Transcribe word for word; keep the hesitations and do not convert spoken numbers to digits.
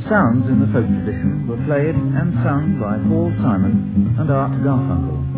Sounds in the folk tradition were played and sung by Paul Simon and Art Garfunkel.